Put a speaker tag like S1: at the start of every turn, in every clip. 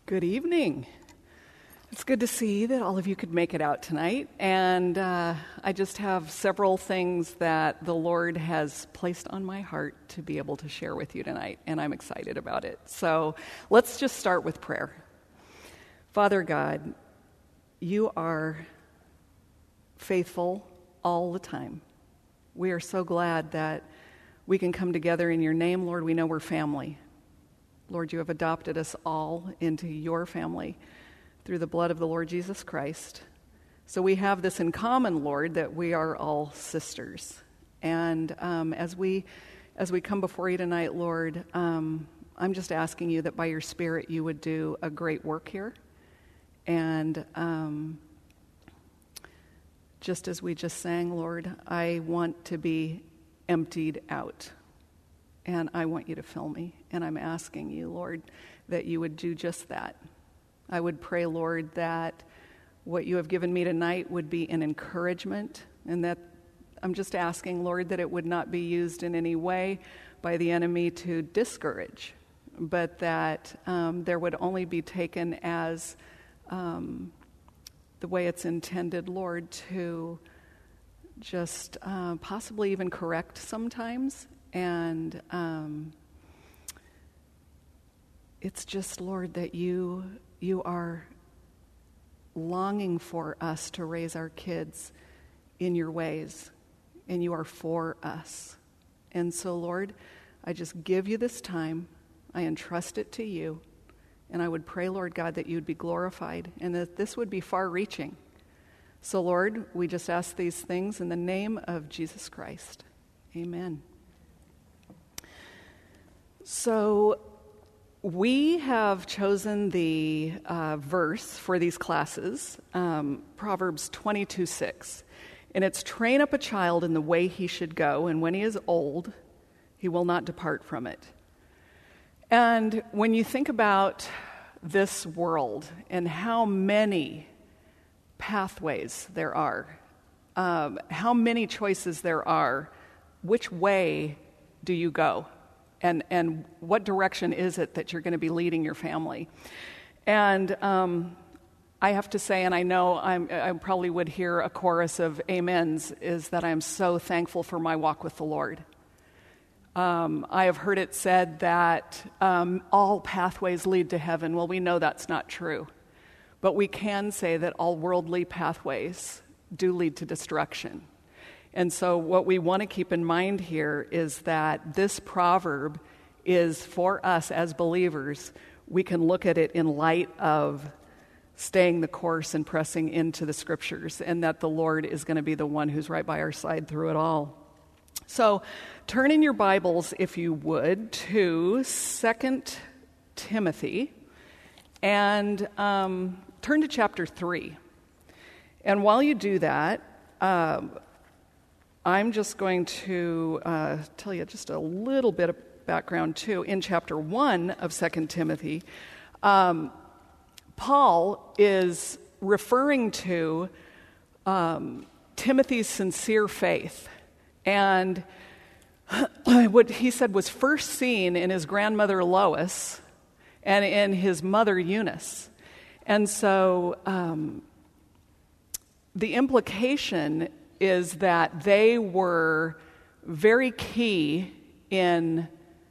S1: Good evening. It's good to see that all of you could make it out tonight. And I just have several things that the Lord has placed on my heart to be able to share with you tonight, and I'm excited about it. So let's just start with prayer. Father God, you are faithful all the time. We are so glad that we can come together in your name, Lord. We know we're family. Lord, you have adopted us all into your family through the blood of the Lord Jesus Christ. So we have this in common, Lord, that we are all sisters. And as we come before you tonight, Lord, I'm just asking you that by your Spirit you would do a great work here. And just as we just sang, Lord, I want to be emptied out. And I want you to fill me. And I'm asking you, Lord, that you would do just that. I would pray, Lord, that what you have given me tonight would be an encouragement, and that I'm just asking, Lord, that it would not be used in any way by the enemy to discourage, but that there would only be taken as the way it's intended, Lord, to just possibly even correct sometimes. And it's just, Lord, that you are longing for us to raise our kids in your ways, and you are for us. And so, Lord, I just give you this time. I entrust it to you. And I would pray, Lord God, that you would be glorified and that this would be far-reaching. So, Lord, we just ask these things in the name of Jesus Christ. Amen. So we have chosen the verse for these classes, Proverbs 22:6. And it's, train up a child in the way he should go, and when he is old, he will not depart from it. And when you think about this world and how many pathways there are, how many choices there are, which way do you go? And what direction is it that you're going to be leading your family? And I have to say, and I know I probably would hear a chorus of amens, is that I'm so thankful for my walk with the Lord. I have heard it said that all pathways lead to heaven. Well, we know that's not true. But we can say that all worldly pathways do lead to destruction. And so what we want to keep in mind here is that this proverb is for us as believers. We can look at it in light of staying the course and pressing into the scriptures, and that the Lord is going to be the one who's right by our side through it all. So turn in your Bibles, if you would, to 2 Timothy and turn to chapter 3. And while you do that, I'm just going to tell you just a little bit of background, too. In chapter 1 of 2 Timothy, Paul is referring to Timothy's sincere faith. And what he said was first seen in his grandmother Lois and in his mother Eunice. And so the implication is that they were very key in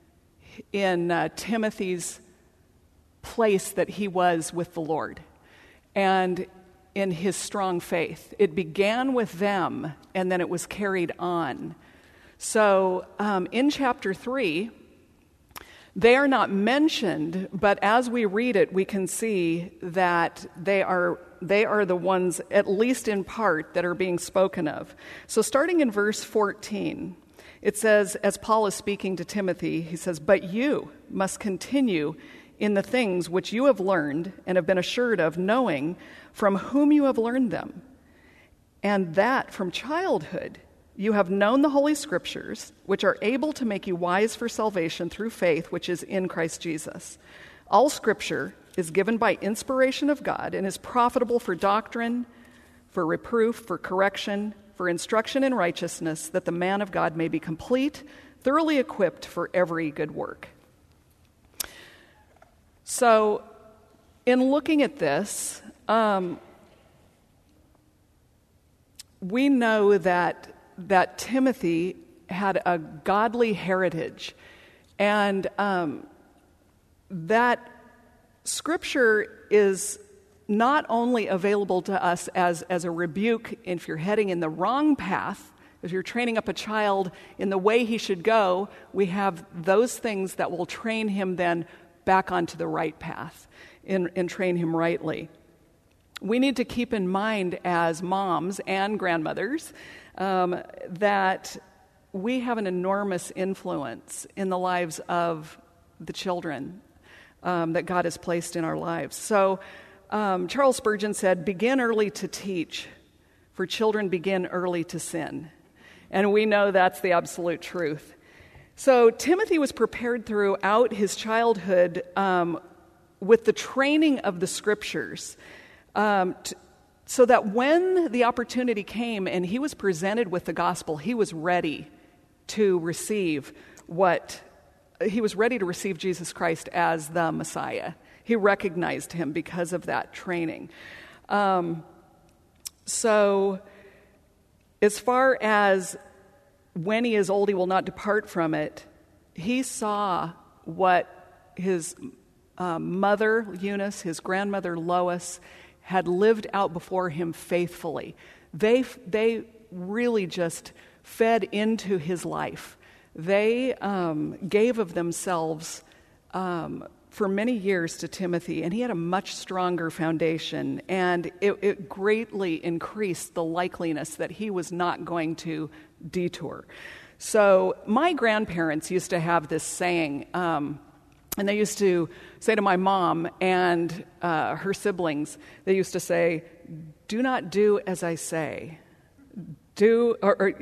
S1: Timothy's place that he was with the Lord and in his strong faith. It began with them, and then it was carried on. So in chapter 3, they are not mentioned, but as we read it, we can see that they are the ones, at least in part, that are being spoken of. So starting in verse 14, it says, as Paul is speaking to Timothy, he says, "But you must continue in the things which you have learned and have been assured of, knowing from whom you have learned them, and that from childhood you have known the Holy Scriptures, which are able to make you wise for salvation through faith which is in Christ Jesus. All Scripture is given by inspiration of God and is profitable for doctrine, for reproof, for correction, for instruction in righteousness, that the man of God may be complete, thoroughly equipped for every good work." So in looking at this, we know that Timothy had a godly heritage, and that Scripture is not only available to us as a rebuke if you're heading in the wrong path, if you're training up a child in the way he should go, we have those things that will train him then back onto the right path and train him rightly. We need to keep in mind as moms and grandmothers that we have an enormous influence in the lives of the children that God has placed in our lives. So Charles Spurgeon said, "Begin early to teach, for children begin early to sin." And we know that's the absolute truth. So Timothy was prepared throughout his childhood with the training of the Scriptures, so that when the opportunity came and he was presented with the gospel, he was ready to receive Jesus Christ as the Messiah. He recognized him because of that training. So as far as when he is old, he will not depart from it, he saw what his mother, Eunice, his grandmother, Lois, had lived out before him faithfully. They really just fed into his life. They gave of themselves for many years to Timothy, and he had a much stronger foundation, and it greatly increased the likeliness that he was not going to detour. So my grandparents used to have this saying, and they used to say to my mom and her siblings, they used to say, "Do not do as I say. Do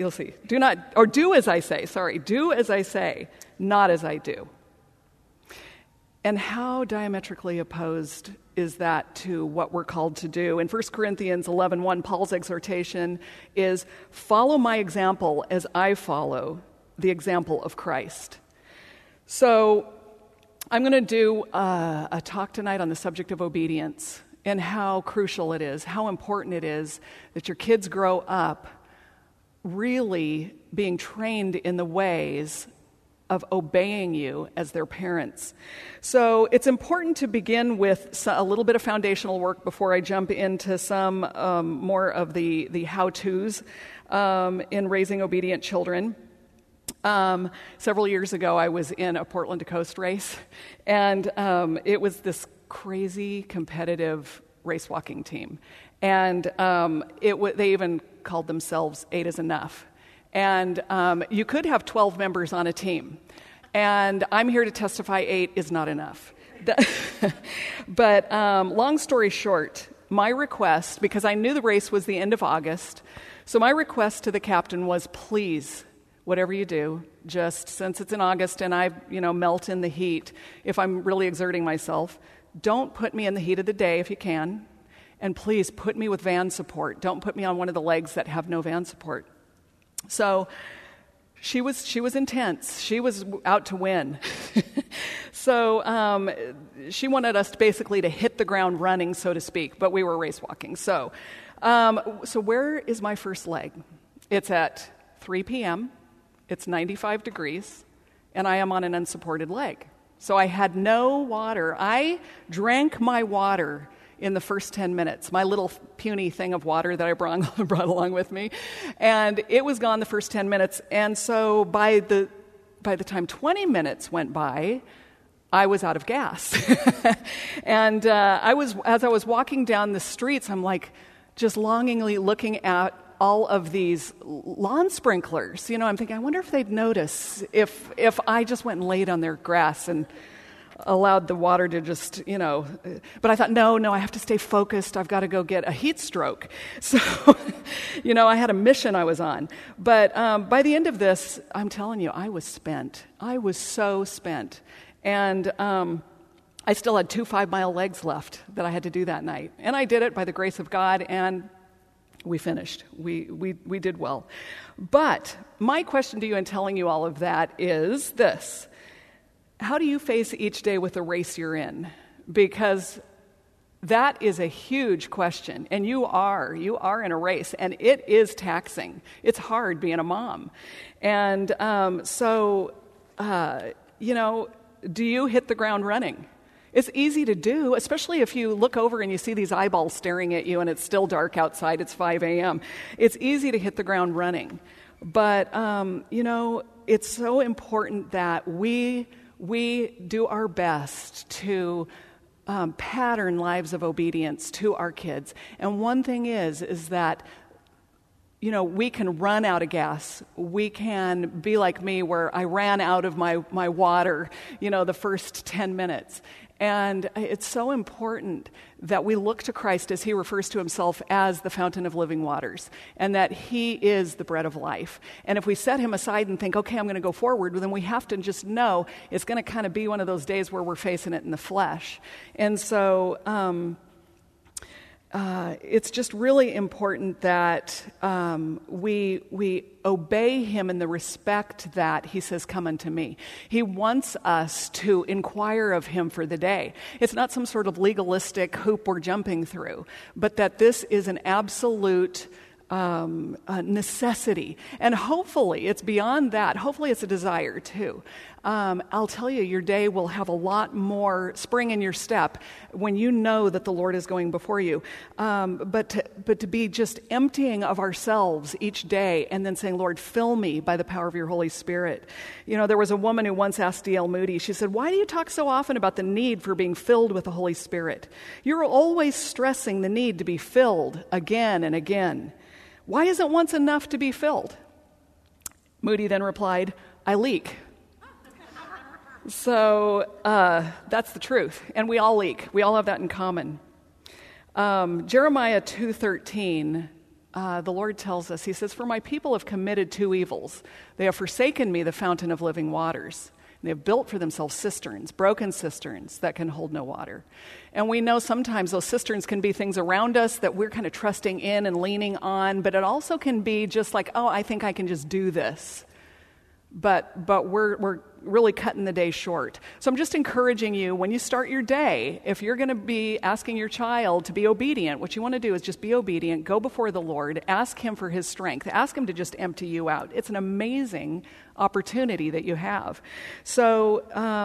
S1: as I say, not as I do." And how diametrically opposed is that to what we're called to do? In 1 Corinthians 11:1, Paul's exhortation is, "Follow my example as I follow the example of Christ." So I'm going to do a talk tonight on the subject of obedience and how crucial it is, how important it is that your kids grow up really being trained in the ways of obeying you as their parents. So it's important to begin with a little bit of foundational work before I jump into some more of the how-tos in raising obedient children. Several years ago, I was in a Portland to Coast race, and it was this crazy competitive race walking team. And they even called themselves 8 is Enough. And you could have 12 members on a team. And I'm here to testify 8 is not enough. But long story short, my request, because I knew the race was the end of August, so my request to the captain was, please, whatever you do, just since it's in August and I melt in the heat, if I'm really exerting myself, don't put me in the heat of the day if you can. And please put me with van support. Don't put me on one of the legs that have no van support. So she was intense. She was out to win. So she wanted us basically to hit the ground running, so to speak, but we were race walking. So where is my first leg? It's at 3 p.m. It's 95 degrees, and I am on an unsupported leg. So I had no water. I drank my water in the first 10 minutes, my little puny thing of water that I brought along with me. And it was gone the first 10 minutes. And so by the time 20 minutes went by, I was out of gas. And as I was walking down the streets, I'm like just longingly looking at all of these lawn sprinklers. I'm thinking, I wonder if they'd notice if I just went and laid on their grass and allowed the water to just, but I thought, no, I have to stay focused. I've got to go get a heat stroke. So, I had a mission I was on. But by the end of this, I'm telling you, I was spent. I was so spent. And I still had 2 5-mile legs left that I had to do that night. And I did it by the grace of God, and we finished. We did well. But my question to you in telling you all of that is this. How do you face each day with the race you're in? Because That is a huge question, and you are in a race, and it is taxing. It's hard being a mom. And do you hit the ground running? It's easy to do, especially if you look over and you see these eyeballs staring at you and it's still dark outside, it's 5 a.m. It's easy to hit the ground running. But, it's so important that we do our best to pattern lives of obedience to our kids. And one thing is that, we can run out of gas. We can be like me where I ran out of my water, the first 10 minutes. And it's so important that we look to Christ as he refers to himself as the fountain of living waters, and that he is the bread of life. And if we set him aside and think, okay, I'm going to go forward, then we have to just know it's going to kind of be one of those days where we're facing it in the flesh. And so it's just really important that we obey him in the respect that he says, come unto me. He wants us to inquire of him for the day. It's not some sort of legalistic hoop we're jumping through, but that this is an absolute necessity. And hopefully it's beyond that. Hopefully it's a desire too. I'll tell you, your day will have a lot more spring in your step when you know that the Lord is going before you. But to be just emptying of ourselves each day and then saying, Lord, fill me by the power of your Holy Spirit. There was a woman who once asked D.L. Moody, she said, why do you talk so often about the need for being filled with the Holy Spirit? You're always stressing the need to be filled again and again. Why isn't once enough to be filled? Moody then replied, I leak. So that's the truth. And we all leak. We all have that in common. Jeremiah 2:13, the Lord tells us, he says, for my people have committed two evils. They have forsaken me, the fountain of living waters. And they have built for themselves cisterns, broken cisterns that can hold no water. And we know sometimes those cisterns can be things around us that we're kind of trusting in and leaning on, but it also can be just like, oh, I think I can just do this. But we're really cutting the day short. So I'm just encouraging you, when you start your day, if you're going to be asking your child to be obedient, what you want to do is just be obedient, go before the Lord, ask him for his strength, ask him to just empty you out. It's an amazing opportunity that you have. So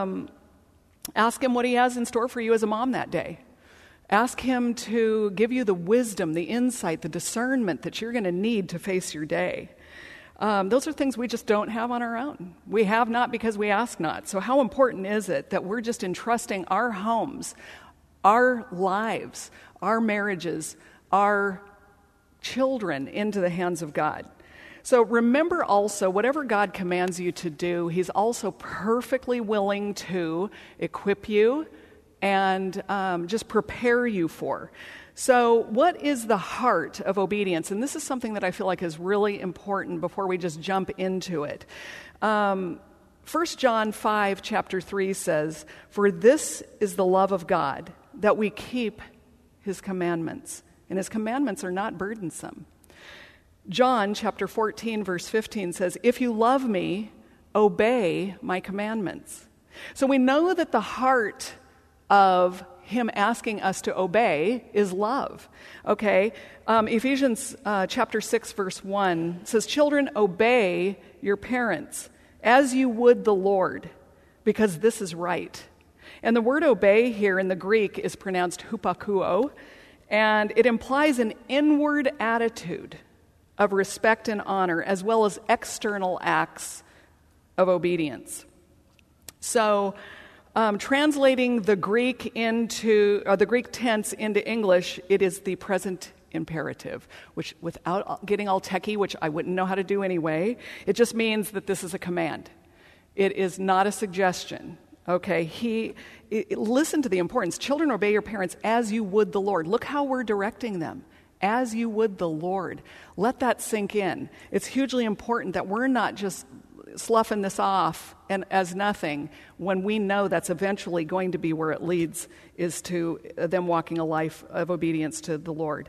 S1: ask him what he has in store for you as a mom that day. Ask him to give you the wisdom, the insight, the discernment that you're going to need to face your day. Those are things we just don't have on our own. We have not because we ask not. So how important is it that we're just entrusting our homes, our lives, our marriages, our children into the hands of God? So remember also, whatever God commands you to do, he's also perfectly willing to equip you and just prepare you for. So what is the heart of obedience? And this is something that I feel like is really important before we just jump into it. 1 John 5, chapter 3 says, for this is the love of God, that we keep his commandments. And his commandments are not burdensome. John chapter 14, verse 15 says, if you love me, obey my commandments. So we know that the heart of him asking us to obey is love. Okay? Ephesians chapter 6, verse 1 says, children, obey your parents as you would the Lord, because this is right. And the word obey here in the Greek is pronounced hupakuo, and it implies an inward attitude of respect and honor, as well as external acts of obedience. So, translating the Greek the Greek tense into English, it is the present imperative, which, without getting all techie, which I wouldn't know how to do anyway, it just means that this is a command. It is not a suggestion. Okay, listen to the importance. Children, obey your parents as you would the Lord. Look how we're directing them. As you would the Lord. Let that sink in. It's hugely important that we're not just sloughing this off and as nothing when we know that's eventually going to be where it leads, is to them walking a life of obedience to the Lord.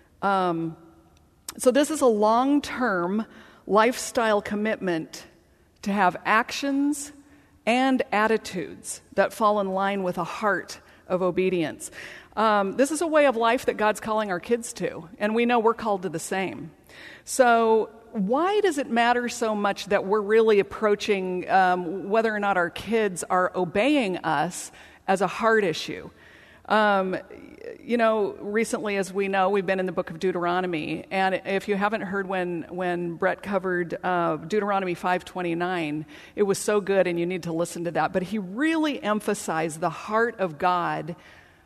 S1: So this is a long-term lifestyle commitment to have actions and attitudes that fall in line with a heart of obedience. This is a way of life that God's calling our kids to, and we know we're called to the same. So why does it matter so much that we're really approaching whether or not our kids are obeying us as a heart issue? Recently, as we know, we've been in the book of Deuteronomy, and if you haven't heard when Brett covered Deuteronomy 5:29, it was so good, and you need to listen to that. But he really emphasized the heart of God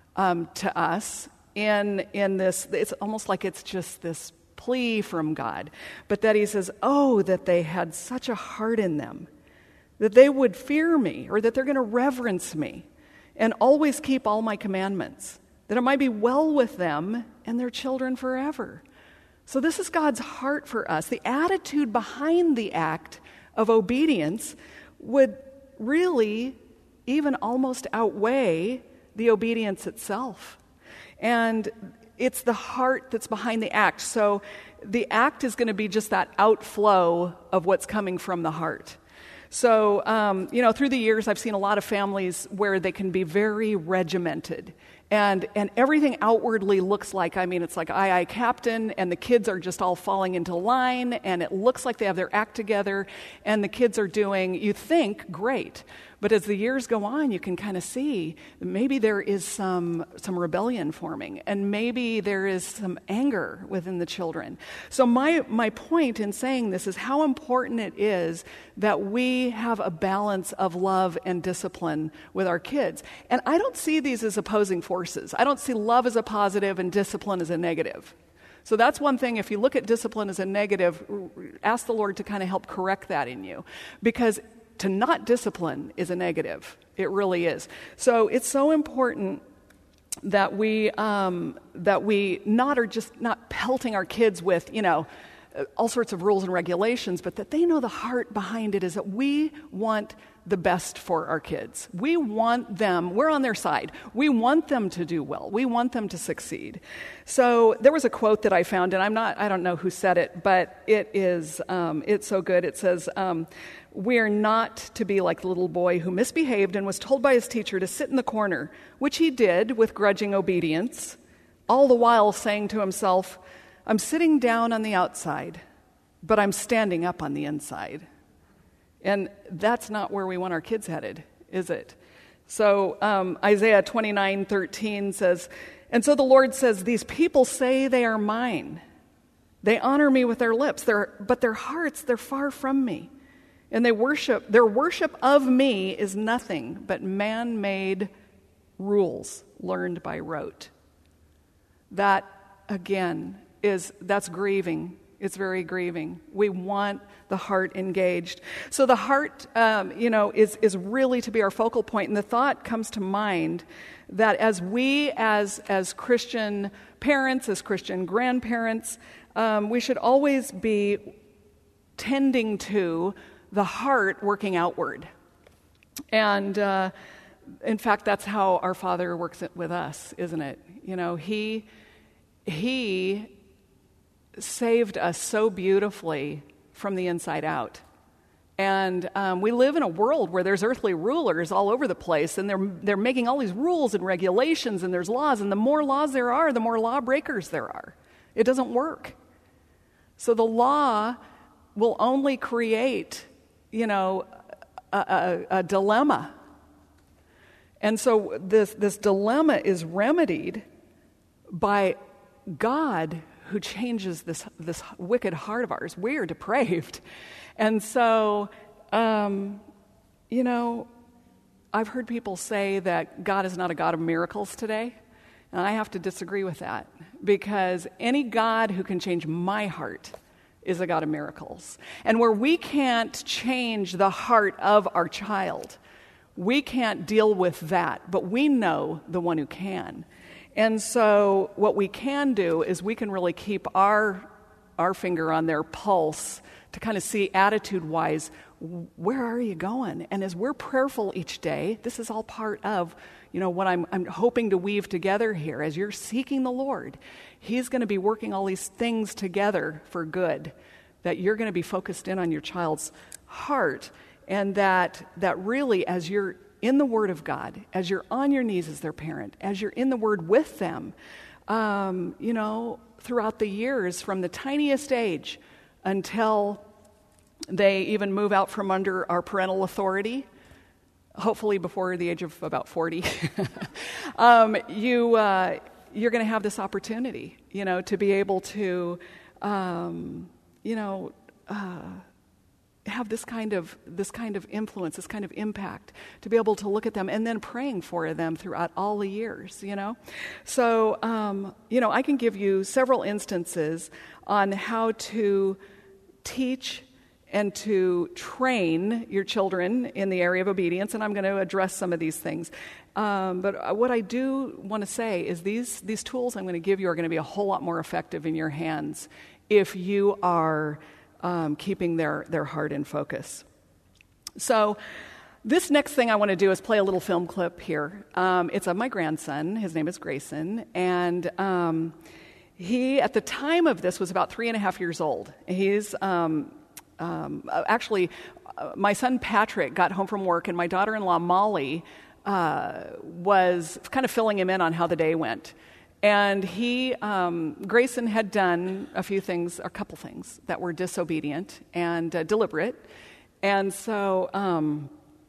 S1: to us in this. It's almost like it's just this plea from God, but that he says, "Oh, that they had such a heart in them, that they would fear me, or that they're going to reverence me, and always keep all my commandments, that it might be well with them and their children forever." So this is God's heart for us. The attitude behind the act of obedience would really even almost outweigh the obedience itself. And it's the heart that's behind the act. So the act is going to be just that outflow of what's coming from the heart. So, through the years, I've seen a lot of families where they can be very regimented. And everything outwardly looks like, it's like aye, captain, and the kids are just all falling into line, and it looks like they have their act together, and the kids are doing, you think, great. But as the years go on, you can kind of see maybe there is some rebellion forming, and maybe there is some anger within the children. So my point in saying this is how important it is that we have a balance of love and discipline with our kids. And I don't see these as opposing forces. I don't see love as a positive and discipline as a negative. So that's one thing. If you look at discipline as a negative, ask the Lord to kind of help correct that in you, because to not discipline is a negative. It really is. So it's so important that we not are just not pelting our kids with, all sorts of rules and regulations, but that they know the heart behind it is that we want the best for our kids. We want them, we're on their side. We want them to do well. We want them to succeed. So there was a quote that I found, and I don't know who said it, but it's so good. It says, "We are not to be like the little boy who misbehaved and was told by his teacher to sit in the corner, which he did with grudging obedience, all the while saying to himself, 'I'm sitting down on the outside, but I'm standing up on the inside.'" And that's not where we want our kids headed, is it? So Isaiah 29:13 says, "And so the Lord says, these people say they are mine. They honor me with their lips, but their hearts, they're far from me. And their worship of me is nothing but man-made rules learned by rote." That, again, that's grieving. It's very grieving. We want the heart engaged. So the heart, is really to be our focal point. And the thought comes to mind that as we, as Christian parents, as Christian grandparents, we should always be tending to the heart working outward. And in fact, that's how our Father works it with us, isn't it? He saved us so beautifully from the inside out. And we live in a world where there's earthly rulers all over the place, and they're making all these rules and regulations, and there's laws, and the more laws there are, the more lawbreakers there are. It doesn't work. So the law will only create, a dilemma. And so this dilemma is remedied by God, who changes this wicked heart of ours. We are depraved. And so, I've heard people say that God is not a God of miracles today. And I have to disagree with that, because any God who can change my heart is a God of miracles. And where we can't change the heart of our child, we can't deal with that, but we know the one who can. And so what we can do is we can really keep our finger on their pulse to kind of see attitude-wise, where are you going? And as we're prayerful each day, this is all part of, what I'm hoping to weave together here. As you're seeking the Lord, He's going to be working all these things together for good, that you're going to be focused in on your child's heart, and that really, as you're in the Word of God, as you're on your knees as their parent, as you're in the Word with them, throughout the years from the tiniest age until they even move out from under our parental authority, hopefully before the age of about 40, you're going to have this opportunity, to be able to, have this kind of influence, this kind of impact, to be able to look at them and then praying for them throughout all the years, So, I can give you several instances on how to teach and to train your children in the area of obedience, and I'm going to address some of these things. But what I do want to say is these tools I'm going to give you are going to be a whole lot more effective in your hands if you are keeping their heart in focus. So this next thing I want to do is play a little film clip here. It's of my grandson. His name is Grayson, and he, at the time of this, was about 3.5 years old. He's actually, my son Patrick got home from work, and my daughter-in-law Molly was kind of filling him in on how the day went. And Grayson had done a couple things that were disobedient and deliberate. And so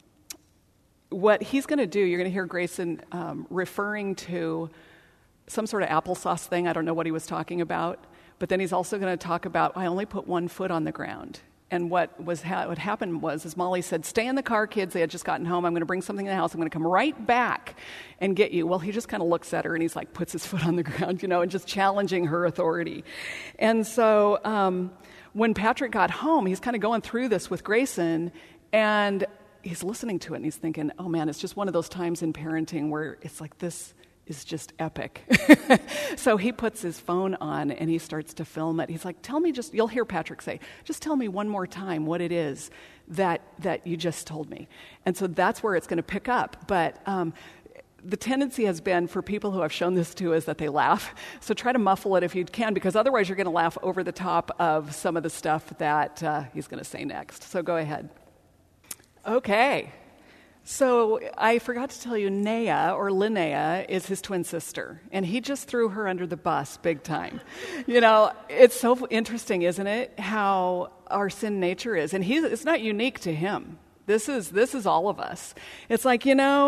S1: what he's going to do, you're going to hear Grayson referring to some sort of applesauce thing. I don't know what he was talking about. But then he's also going to talk about, I only put one foot on the ground. And what happened was Molly said, stay in the car, kids. They had just gotten home. I'm going to bring something in the house. I'm going to come right back and get you. Well, he just kind of looks at her and he's like, puts his foot on the ground, and just challenging her authority. And so when Patrick got home, he's kind of going through this with Grayson, and he's listening to it and he's thinking, oh man, it's just one of those times in parenting where it's like, this is just epic. So he puts his phone on and he starts to film it. He's like, you'll hear Patrick say, just tell me one more time what it is that you just told me. And so that's where it's going to pick up. But the tendency has been for people who I've shown this to is that they laugh. So try to muffle it if you can, because otherwise you're going to laugh over the top of some of the stuff that he's going to say next. So go ahead. Okay. So I forgot to tell you, Naya, or Linnea, is his twin sister, and he just threw her under the bus big time. It's so interesting, isn't it, how our sin nature is, and it's not unique to him. This is all of us. It's like,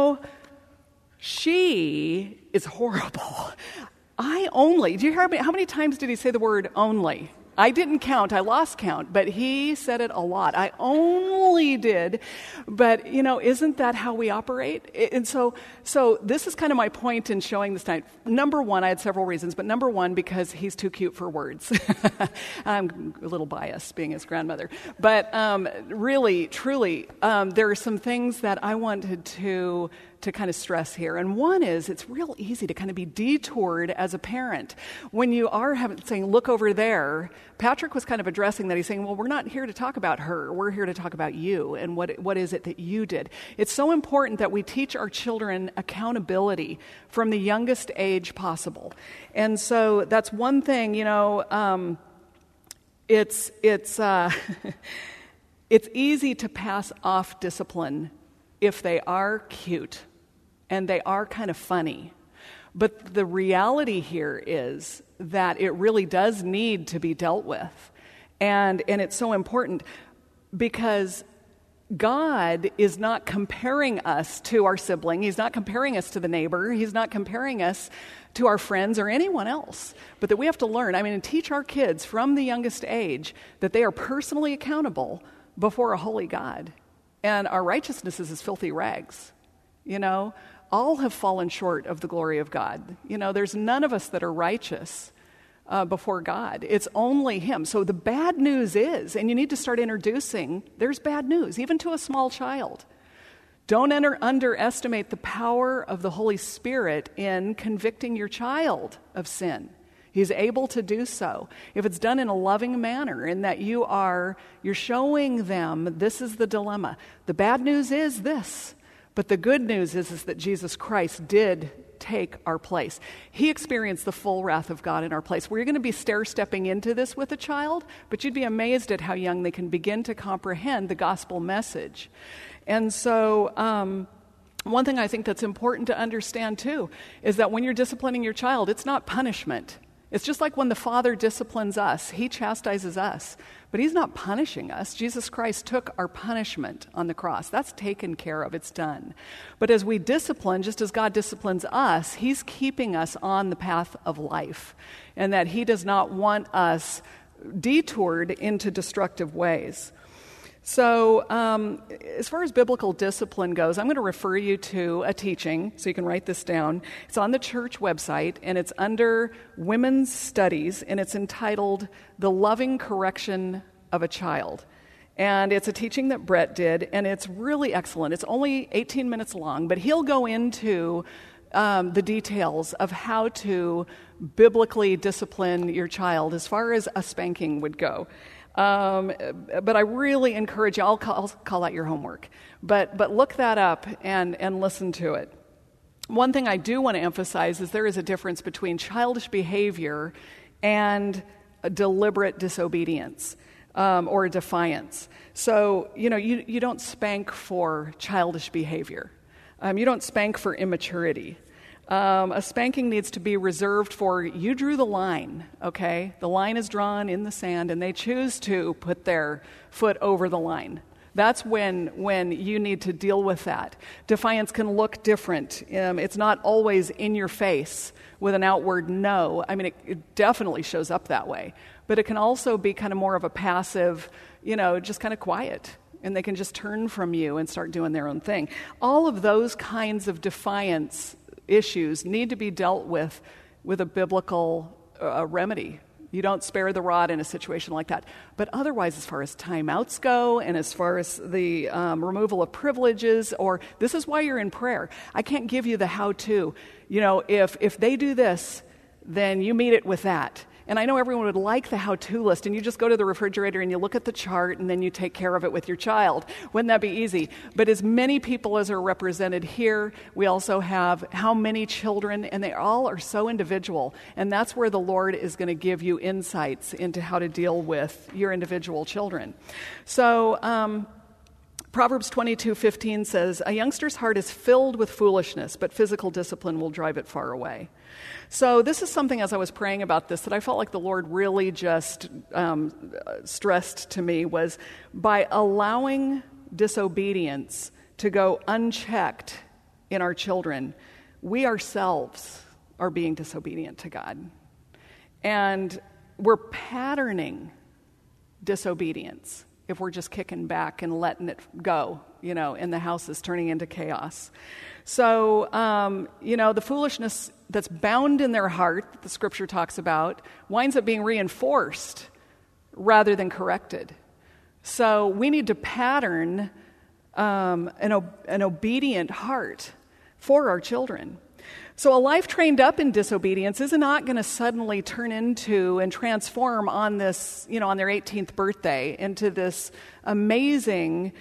S1: she is horrible. Do you hear how many times did he say the word only? I didn't count. I lost count, but he said it a lot. I only did, but isn't that how we operate? And so this is kind of my point in showing this tonight. Number one, I had several reasons, but number one, because he's too cute for words. I'm a little biased being his grandmother, but really, truly, there are some things that I wanted to kind of stress here. And one is, it's real easy to kind of be detoured as a parent. When you are saying, look over there, Patrick was kind of addressing that. He's saying, well, we're not here to talk about her. We're here to talk about you and what is it that you did. It's so important that we teach our children accountability from the youngest age possible. And so that's one thing, it's easy to pass off discipline if they are cute and they are kind of funny. But the reality here is that it really does need to be dealt with. And it's so important because God is not comparing us to our sibling. He's not comparing us to the neighbor. He's not comparing us to our friends or anyone else. But that we have to learn, and teach our kids from the youngest age that they are personally accountable before a holy God. And our righteousness is as filthy rags. All have fallen short of the glory of God. There's none of us that are righteous before God. It's only Him. So the bad news is, and you need to start introducing, there's bad news, even to a small child. Don't underestimate the power of the Holy Spirit in convicting your child of sin. He's able to do so if it's done in a loving manner, in that you're showing them this is the dilemma. The bad news is this, but the good news is that Jesus Christ did take our place. He experienced the full wrath of God in our place. We're going to be stair-stepping into this with a child, but you'd be amazed at how young they can begin to comprehend the gospel message. And so One thing I think that's important to understand too is that when you're disciplining your child, it's not punishment. It's just like when the Father disciplines us, he chastises us, but he's not punishing us. Jesus Christ took our punishment on the cross. That's taken care of. It's done. But as we discipline, just as God disciplines us, he's keeping us on the path of life, and that he does not want us detoured into destructive ways. So as far as biblical discipline goes, I'm going to refer you to a teaching, so you can write this down. It's on the church website, and it's under Women's Studies, and it's entitled The Loving Correction of a Child. And it's a teaching that Brett did, and it's really excellent. It's only 18 minutes long, but he'll go into the details of how to biblically discipline your child as far as a spanking would go. But I really encourage you, I'll call that your homework, but look that up and listen to it. One thing I do want to emphasize is there is a difference between childish behavior and a deliberate disobedience or defiance. So, you don't spank for childish behavior. You don't spank for immaturity. A spanking needs to be reserved for, you drew the line, okay? The line is drawn in the sand, and they choose to put their foot over the line. That's when you need to deal with that. Defiance can look different. It's not always in your face with an outward no. I mean, it definitely shows up that way. But it can also be kind of more of a passive, just kind of quiet. And they can just turn from you and start doing their own thing. All of those kinds of defiance issues need to be dealt with a biblical remedy. You don't spare the rod in a situation like that. But otherwise, as far as timeouts go, and as far as the removal of privileges, or this is why you're in prayer. I can't give you the how-to. If they do this, then you meet it with that. And I know everyone would like the how-to list, and you just go to the refrigerator and you look at the chart, and then you take care of it with your child. Wouldn't that be easy? But as many people as are represented here, we also have how many children, and they all are so individual. And that's where the Lord is going to give you insights into how to deal with your individual children. So, Proverbs 22:15 says, "A youngster's heart is filled with foolishness, but physical discipline will drive it far away." So this is something, as I was praying about this, that I felt like the Lord really just stressed to me, was by allowing disobedience to go unchecked in our children, we ourselves are being disobedient to God. And we're patterning disobedience if we're just kicking back and letting it go, and the house is turning into chaos. So, the foolishness that's bound in their heart, that the scripture talks about, winds up being reinforced rather than corrected. So we need to pattern an obedient heart for our children. So a life trained up in disobedience is not going to suddenly turn into and transform on this, on their 18th birthday into this amazing,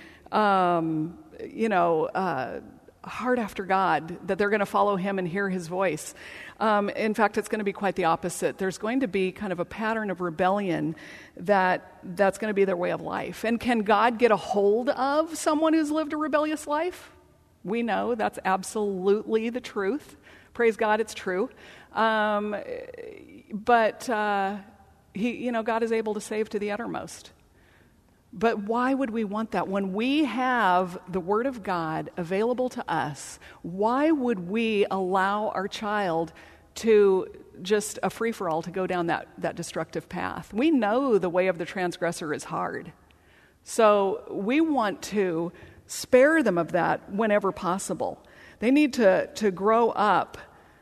S1: heart after God, that they're going to follow him and hear his voice. In fact, it's going to be quite the opposite. There's going to be kind of a pattern of rebellion that's going to be their way of life. And can God get a hold of someone who's lived a rebellious life? We know that's absolutely the truth. Praise God, it's true. But God is able to save to the uttermost. But why would we want that? When we have the Word of God available to us, why would we allow our child to just a free-for-all to go down that destructive path? We know the way of the transgressor is hard. So we want to spare them of that whenever possible. They need to grow up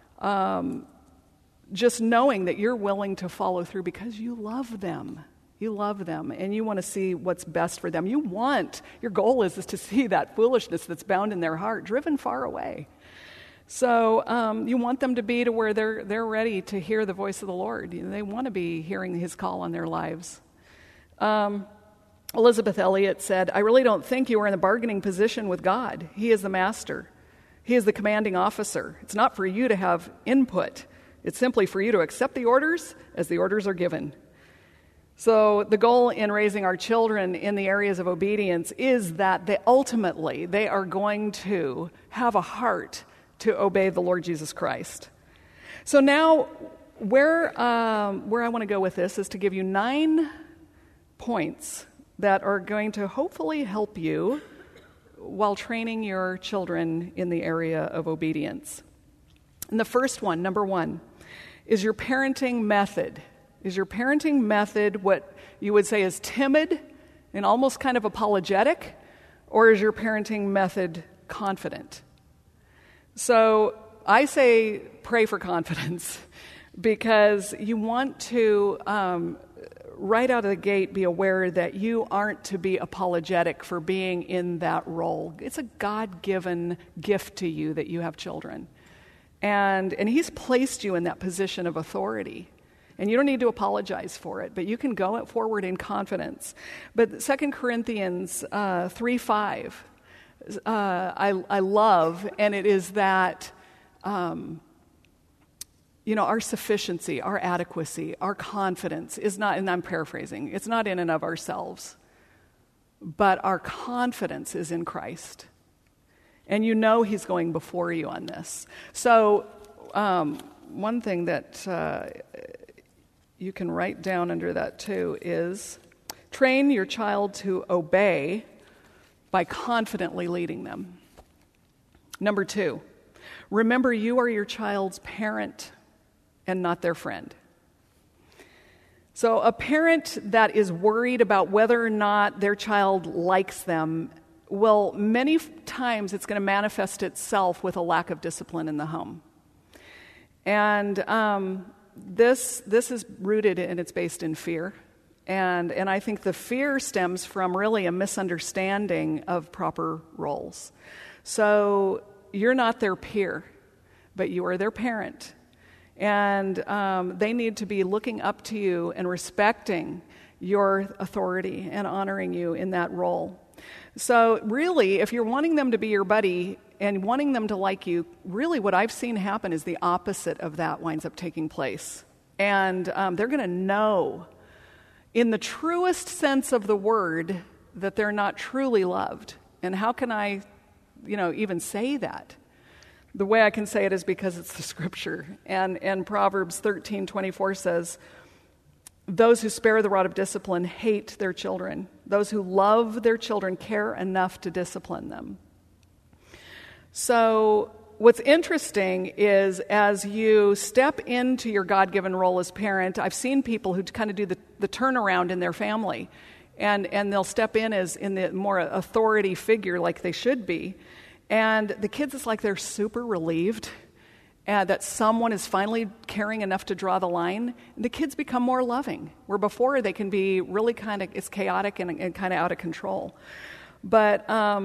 S1: just knowing that you're willing to follow through because you love them. You love them, and you want to see what's best for them. Your goal is to see that foolishness that's bound in their heart driven far away. So you want them to be to where they're ready to hear the voice of the Lord. They want to be hearing his call on their lives. Elizabeth Elliot said, "I really don't think you are in a bargaining position with God. He is the master. He is the commanding officer. It's not for you to have input. It's simply for you to accept the orders as the orders are given." So the goal in raising our children in the areas of obedience is that they are going to have a heart to obey the Lord Jesus Christ. So now, where I want to go with this is to give you 9 points that are going to hopefully help you while training your children in the area of obedience. And the first one, number 1, is your parenting method. Is your parenting method what you would say is timid and almost kind of apologetic, or is your parenting method confident? So I say pray for confidence because you want to, right out of the gate, be aware that you aren't to be apologetic for being in that role. It's a God-given gift to you that you have children. And He's placed you in that position of authority. And you don't need to apologize for it, but you can go forward in confidence. But 2 Corinthians 3:5, I love, and it is that, our sufficiency, our adequacy, our confidence is not, and I'm paraphrasing, it's not in and of ourselves, but our confidence is in Christ. And He's going before you on this. So one thing that you can write down under that too is train your child to obey by confidently leading them. Number 2, remember you are your child's parent and not their friend. So a parent that is worried about whether or not their child likes them, well, many times it's going to manifest itself with a lack of discipline in the home. And this is rooted and it's based in fear. And I think the fear stems from really a misunderstanding of proper roles. So you're not their peer, but you are their parent. And they need to be looking up to you and respecting your authority and honoring you in that role. So really, if you're wanting them to be your buddy and wanting them to like you, really what I've seen happen is the opposite of that winds up taking place. And they're going to know, in the truest sense of the word, that they're not truly loved. And how can I, even say that? The way I can say it is because it's the scripture. And Proverbs 13:24 says, those who spare the rod of discipline hate their children. Those who love their children care enough to discipline them. So what's interesting is as you step into your God-given role as parent, I've seen people who kind of do the turnaround in their family. And they'll step in as in the more authority figure like they should be. And the kids, it's like they're super relieved that someone is finally caring enough to draw the line. And the kids become more loving, where before they can be really kind of, it's chaotic and kind of out of control. But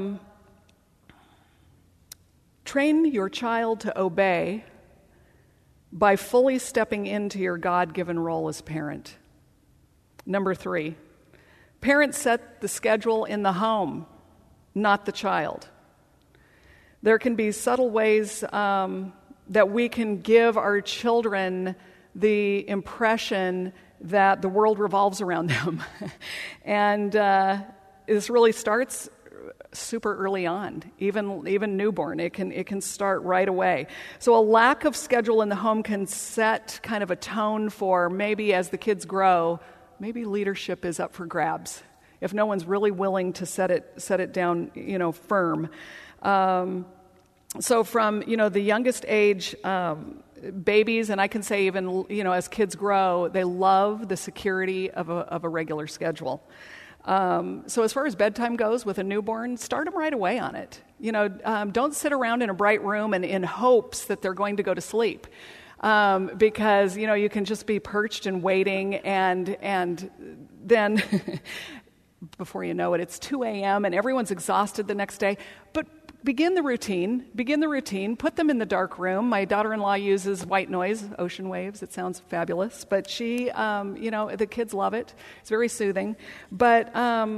S1: train your child to obey by fully stepping into your God-given role as parent. Number 3, parents set the schedule in the home, not the child. There can be subtle ways that we can give our children the impression that the world revolves around them. And this really starts super early on, even newborn. It can start right away. So a lack of schedule in the home can set kind of a tone for maybe as the kids grow, maybe leadership is up for grabs if no one's really willing to set it down, firm. So from, the youngest age, babies, and I can say even, as kids grow, they love the security of a regular schedule. So as far as bedtime goes with a newborn, start them right away on it. Don't sit around in a bright room and in hopes that they're going to go to sleep. Because, you can just be perched and waiting and then before you know it, it's 2 a.m. and everyone's exhausted the next day. But begin the routine, put them in the dark room. My daughter-in-law uses white noise, ocean waves. It sounds fabulous. But she, the kids love it. It's very soothing. But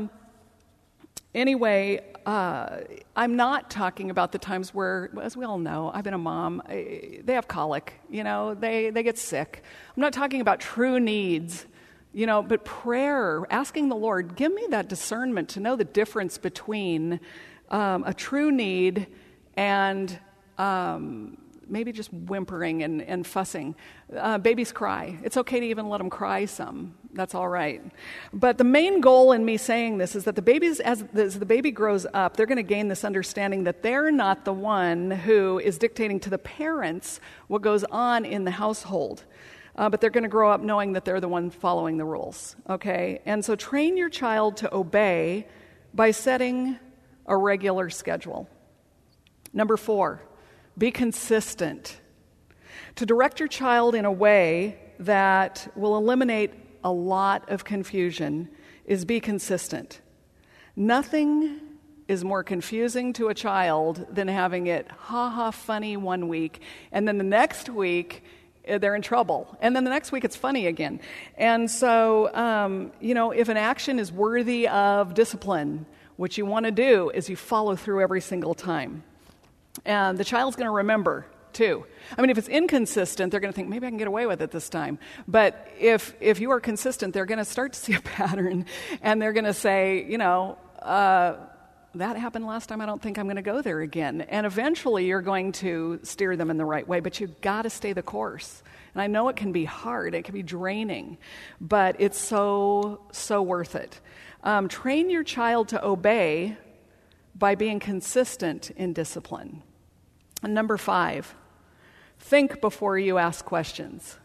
S1: anyway, I'm not talking about the times where, as we all know, I've been a mom, they have colic, they get sick. I'm not talking about true needs, But prayer, asking the Lord, give me that discernment to know the difference between a true need and maybe just whimpering and fussing. Babies cry. It's okay to even let them cry some. That's all right. But the main goal in me saying this is that the babies, as the baby grows up, they're going to gain this understanding that they're not the one who is dictating to the parents what goes on in the household. But they're going to grow up knowing that they're the one following the rules. Okay? And so train your child to obey by setting a regular schedule. Number 4, be consistent. To direct your child in a way that will eliminate a lot of confusion is be consistent. Nothing is more confusing to a child than having it funny one week, and then the next week they're in trouble, and then the next week it's funny again. And so, if an action is worthy of discipline, what you want to do is you follow through every single time. And the child's going to remember, too. I mean, if it's inconsistent, they're going to think, maybe I can get away with it this time. But if you are consistent, they're going to start to see a pattern, and they're going to say, that happened last time, I don't think I'm going to go there again. And eventually you're going to steer them in the right way, but you've got to stay the course. And I know it can be hard, it can be draining, but it's so worth it. Train your child to obey by being consistent in discipline. And number 5, think before you ask questions.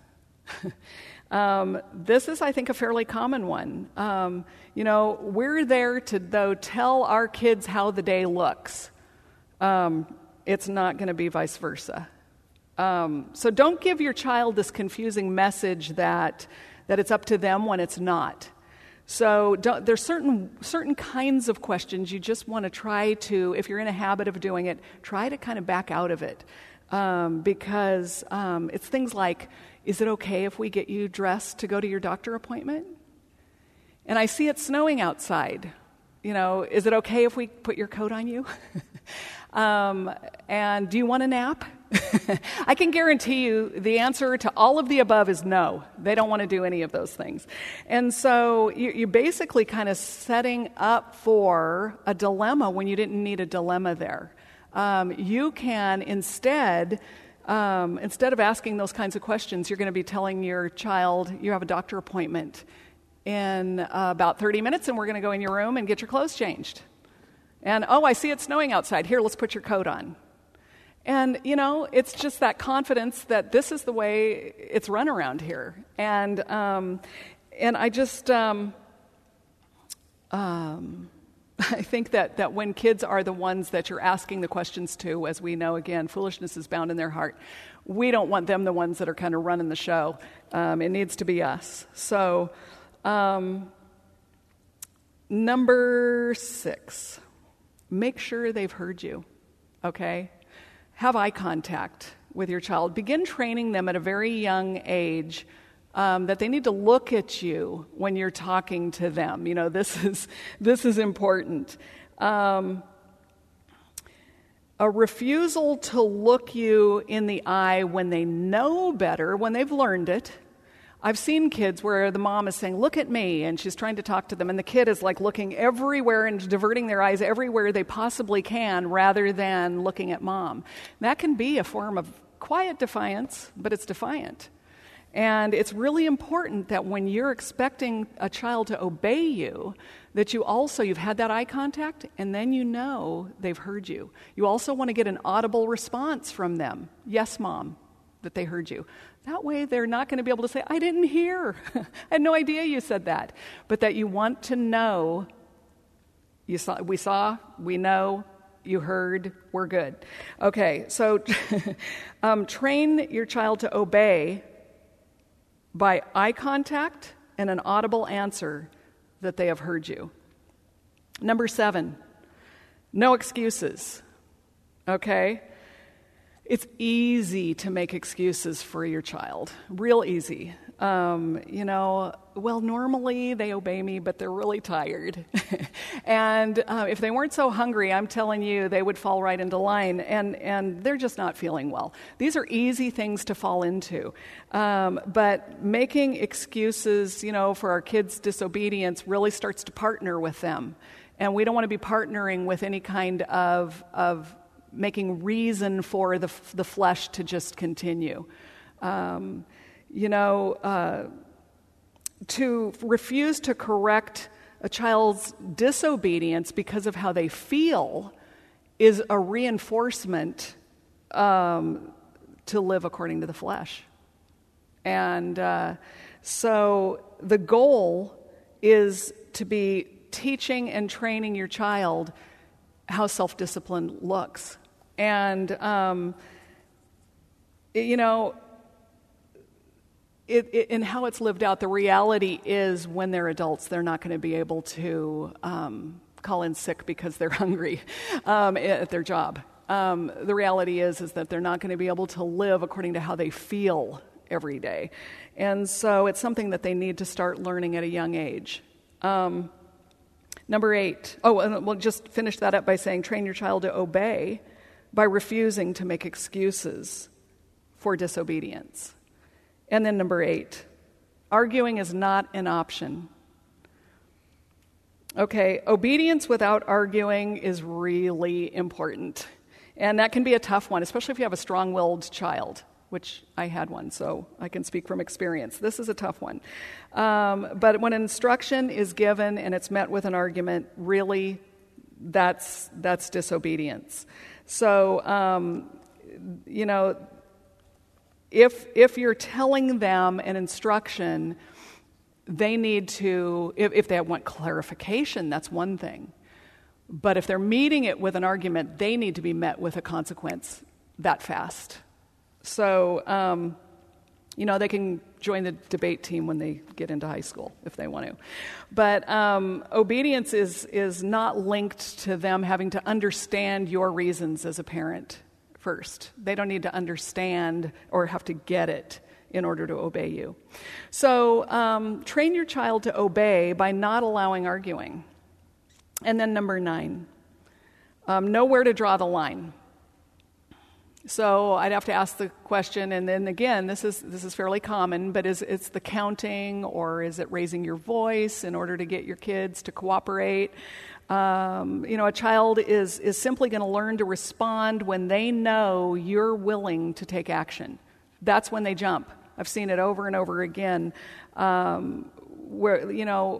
S1: This is, I think, a fairly common one. We're there to, though, tell our kids how the day looks. It's not going to be vice versa. So don't give your child this confusing message that it's up to them when it's not. So there's certain kinds of questions you just want to try to, if you're in a habit of doing it, try to kind of back out of it. Because it's things like, is it okay if we get you dressed to go to your doctor appointment? And I see it snowing outside. Is it okay if we put your coat on you? And do you want a nap? I can guarantee you the answer to all of the above is no. They don't want to do any of those things. And so you're basically kind of setting up for a dilemma when you didn't need a dilemma there. You can instead of asking those kinds of questions, you're going to be telling your child you have a doctor appointment in about 30 minutes and we're going to go in your room and get your clothes changed. And, I see it snowing outside. Here, let's put your coat on. And, it's just that confidence that this is the way it's run around here. And I just, I think that when kids are the ones that you're asking the questions to, as we know, again, foolishness is bound in their heart. We don't want them the ones that are kind of running the show. It needs to be us. So, number 6, make sure they've heard you, okay? Have eye contact with your child. Begin training them at a very young age that they need to look at you when you're talking to them. This is important. A refusal to look you in the eye when they know better, when they've learned it. I've seen kids where the mom is saying, look at me, and she's trying to talk to them, and the kid is like looking everywhere and diverting their eyes everywhere they possibly can rather than looking at mom. That can be a form of quiet defiance, but it's defiant. And it's really important that when you're expecting a child to obey you, that you've had that eye contact, and then they've heard you. You also want to get an audible response from them. Yes, Mom, that they heard you. That way they're not going to be able to say, I didn't hear. I had no idea you said that. But that you want to know, we saw, we know, you heard, we're good. Okay, so train your child to obey by eye contact and an audible answer that they have heard you. Number 7, no excuses. Okay? It's easy to make excuses for your child, real easy. Normally they obey me, but they're really tired. And if they weren't so hungry, I'm telling you, they would fall right into line, and they're just not feeling well. These are easy things to fall into. But making excuses, for our kids' disobedience really starts to partner with them. And we don't want to be partnering with any kind of making reason for the flesh to just continue. To refuse to correct a child's disobedience because of how they feel is a reinforcement to live according to the flesh. And so the goal is to be teaching and training your child how self-discipline looks. And, in how it's lived out, the reality is when they're adults, they're not going to be able to call in sick because they're hungry at their job. The reality is that they're not going to be able to live according to how they feel every day. And so it's something that they need to start learning at a young age. Number 8. And we'll just finish that up by saying train your child to obey by refusing to make excuses for disobedience. And then number 8, arguing is not an option. Okay, obedience without arguing is really important. And that can be a tough one, especially if you have a strong-willed child, which I had one, so I can speak from experience. This is a tough one. But when instruction is given and it's met with an argument, really, that's disobedience. So, if you're telling them an instruction, they need to, if they want clarification, that's one thing. But if they're meeting it with an argument, they need to be met with a consequence that fast. So, they can join the debate team when they get into high school if they want to. But obedience is not linked to them having to understand your reasons as a parent first. They don't need to understand or have to get it in order to obey you. So train your child to obey by not allowing arguing. And then number 9, know where to draw the line. So I'd have to ask the question, and then again, this is fairly common, but is it's the counting, or is it raising your voice in order to get your kids to cooperate? A child is simply going to learn to respond when they know you're willing to take action. That's when they jump. I've seen it over and over again, where,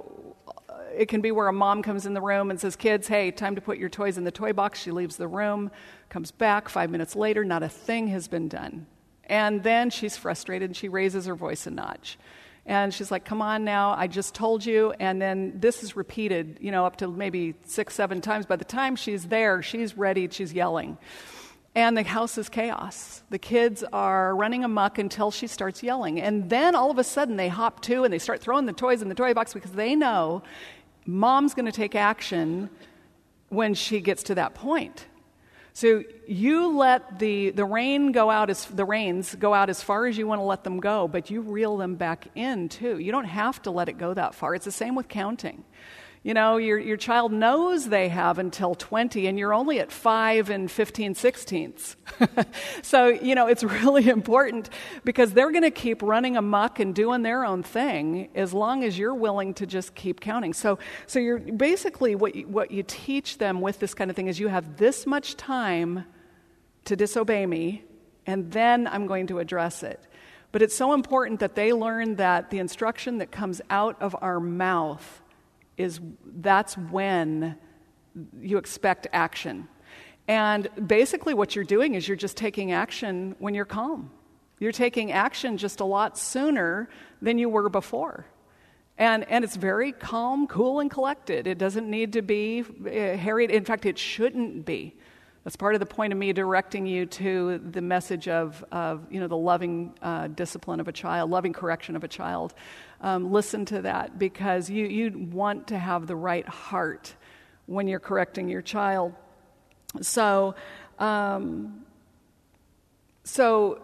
S1: it can be where a mom comes in the room and says, kids, hey, time to put your toys in the toy box. She leaves the room, comes back 5 minutes later, not a thing has been done. And then she's frustrated and she raises her voice a notch. And she's like, come on now, I just told you. And then this is repeated, up to maybe 6-7 times. By the time she's there, she's ready, she's yelling. And the house is chaos. The kids are running amok until she starts yelling. And then all of a sudden they hop to and they start throwing the toys in the toy box because they know mom's going to take action when she gets to that point. So you let the reins go out as far as you want to let them go, but you reel them back in too. You don't have to let it go that far. It's the same with counting. Your child knows they have until 20, and you're only at 5 and 15/16. So, it's really important because they're going to keep running amok and doing their own thing as long as you're willing to just keep counting. So you're basically what you teach them with this kind of thing is you have this much time to disobey me, and then I'm going to address it. But it's so important that they learn that the instruction that comes out of our mouth that's when you expect action. And basically what you're doing is you're just taking action when you're calm. You're taking action just a lot sooner than you were before. And it's very calm, cool, and collected. It doesn't need to be harried. In fact, it shouldn't be. That's part of the point of me directing you to the message of the loving discipline of a child, loving correction of a child. Listen to that because you want to have the right heart when you're correcting your child. So, So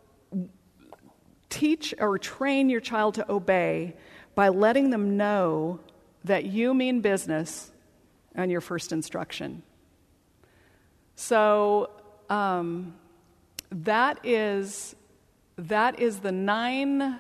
S1: teach or train your child to obey by letting them know that you mean business on your first instruction. So that is the 9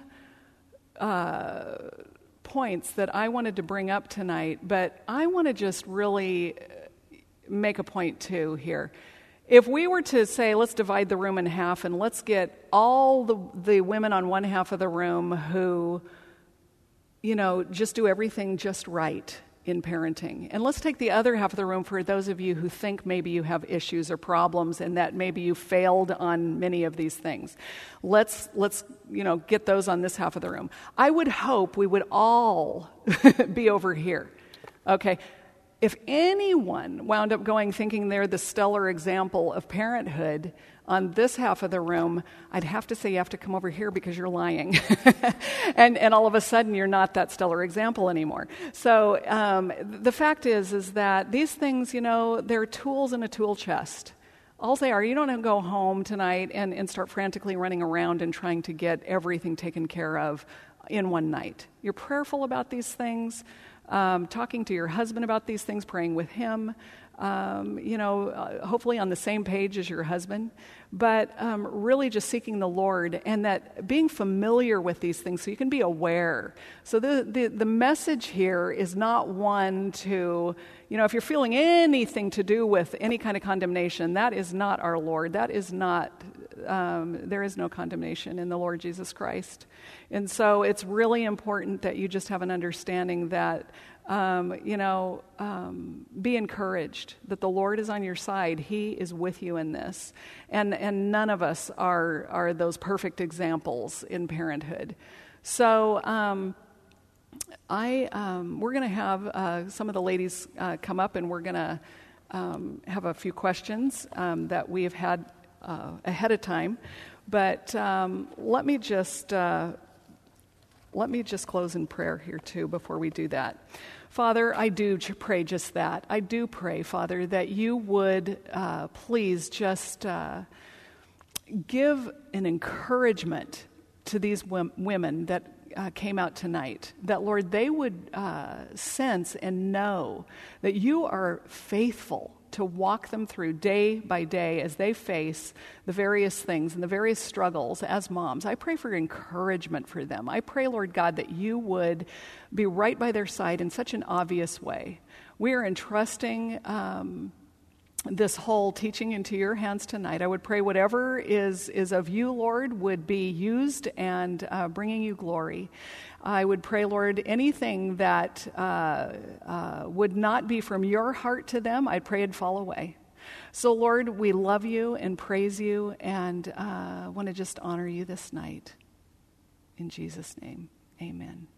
S1: points that I wanted to bring up tonight, but I want to just really make a point too here. If we were to say, let's divide the room in half and let's get all the women on one half of the room who, just do everything just right in parenting. And let's take the other half of the room for those of you who think maybe you have issues or problems and that maybe you failed on many of these things. Let's get those on this half of the room. I would hope we would all be over here. Okay. If anyone wound up thinking they're the stellar example of parenthood on this half of the room, I'd have to say you have to come over here because you're lying. and all of a sudden you're not that stellar example anymore. So the fact is that these things, they're tools in a tool chest. All they are, you don't go home tonight and start frantically running around and trying to get everything taken care of in one night. You're prayerful about these things. Talking to your husband about these things, praying with him, hopefully on the same page as your husband, but really just seeking the Lord and that being familiar with these things so you can be aware. So the message here is not one to, if you're feeling anything to do with any kind of condemnation, that is not our Lord. That is not, there is no condemnation in the Lord Jesus Christ. And so it's really important that you just have an understanding that, be encouraged that the Lord is on your side. He is with you in this. And none of us are those perfect examples in parenthood. So we're going to have some of the ladies come up and we're going to have a few questions that we have had ahead of time. But let me just close in prayer here too before we do that. Father, I do pray just that. I do pray, Father, that you would please just give an encouragement to these women that came out tonight, that, Lord, they would sense and know that you are faithful to walk them through day by day as they face the various things and the various struggles as moms. I pray for encouragement for them. I pray, Lord God, that you would be right by their side in such an obvious way. We are entrusting this whole teaching into your hands tonight. I would pray whatever is of you, Lord, would be used and bringing you glory. I would pray, Lord, anything that would not be from your heart to them, I pray it'd fall away. So, Lord, we love you and praise you and want to just honor you this night. In Jesus' name, amen.